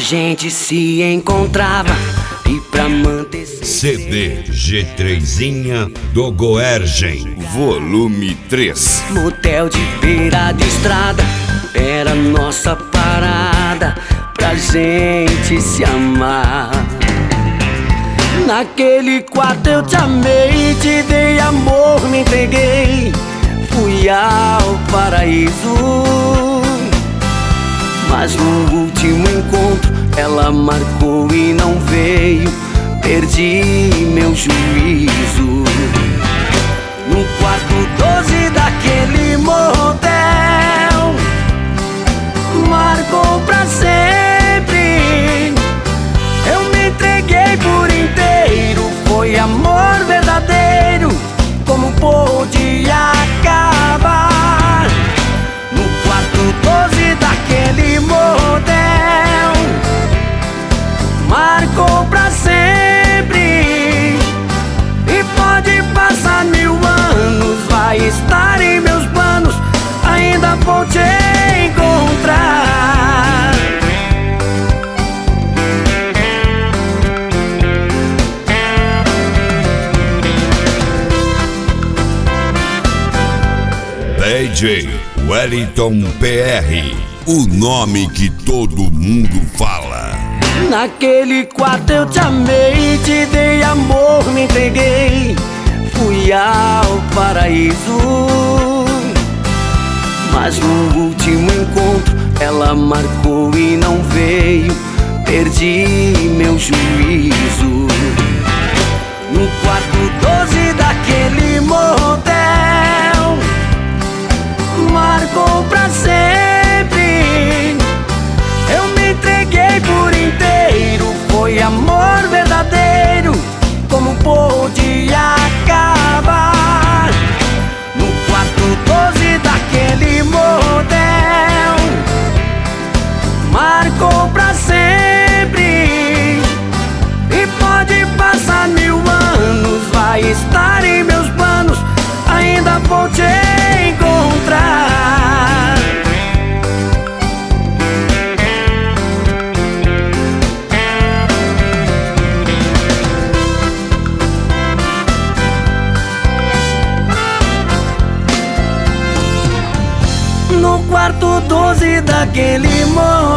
gente se encontrava e pra manter CD G3zinha do Goergen, volume 3. Motel de beira de estrada era nossa parada pra gente se amar. Naquele quarto eu te amei, te dei amor, me entreguei, fui ao paraíso. Mas no último encontro ela marcou e não veio, perdi meu juízo. No quarto 12 daquele motel, marcou pra sempre. Eu me entreguei por inteiro, foi amor verdadeiro. Como pôde acabar? No quarto 12 daquele motel, marcou pra sempre. E pode passar 1000 anos, vai estar em meus planos, ainda vou te encontrar. DJ Wellington PR, o nome que todo mundo fala. Naquele quarto eu te amei, te dei amor, me entreguei, fui ao paraíso. Mas no último encontro ela marcou e não veio, perdi meu juízo. No quarto 12 daquele motel, marcou pra sempre. Eu me entreguei por inteiro, foi amor verdadeiro. Como pôde acabar? No quarto 12 daquele motel, marcou pra sempre. E pode passar 1000 anos, vai estar em meus planos, ainda vou te encontrar. No quarto 12 daquele motel,